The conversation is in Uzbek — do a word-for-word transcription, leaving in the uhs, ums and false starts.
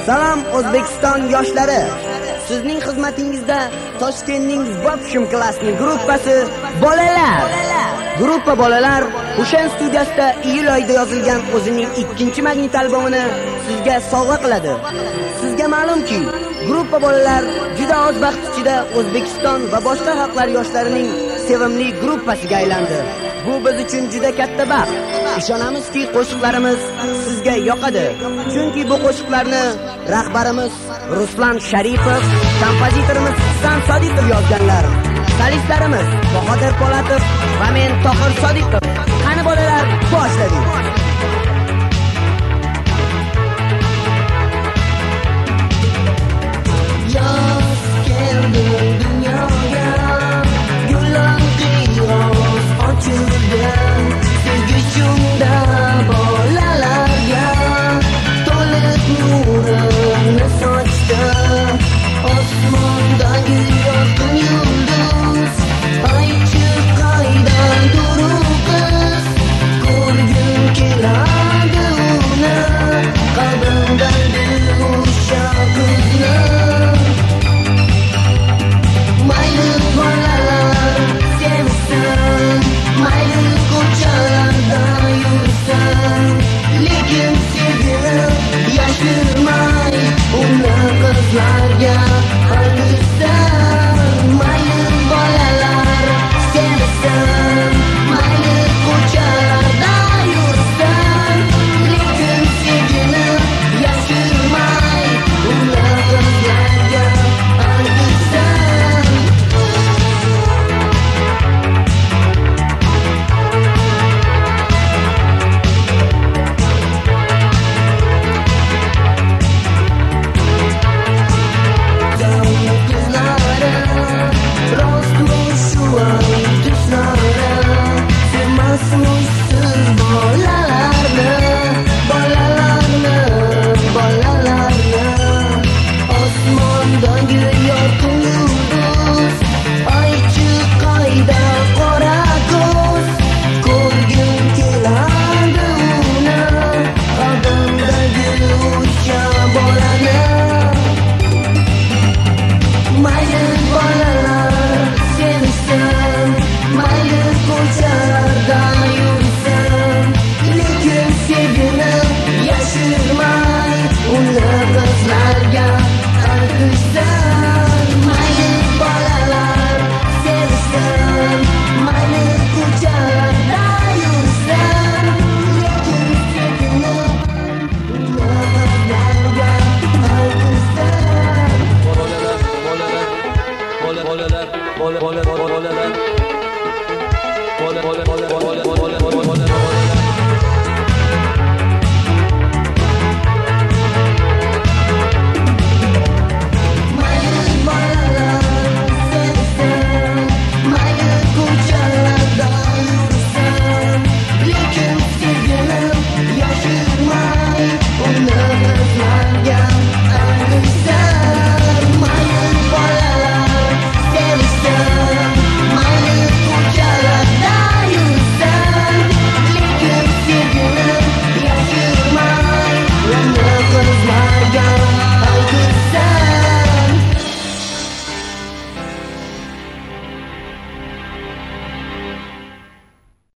Salom O'zbekiston yoshlari. Sizning xizmatingizda Toshkentning Vobshim klassining gruppasi bolalar. Gruppa bolalar Hushan studiyasida iyul oyida yozilgan o'zining ikkinchi magnit albomini sizga sovg'a qiladi. Sizga ma'lumki, gruppa bolalar juda oz vaqt ichida O'zbekiston va boshqa xalqlar yoshlarining sevimli gruppasiga aylandi. Bu biz uchun juda katta baxt. Ishonamizki, qo'shiqlarimiz sizga yoqadi. Chunki bu qo'shiqlarni rahbarimiz Ruslan Sharipov, kompozitorimiz Husan Sodiqov yozganlar. Solistlarimiz Bahodir Po'latov va men Tohir Sodiqov. Qani bolalar, boshladik.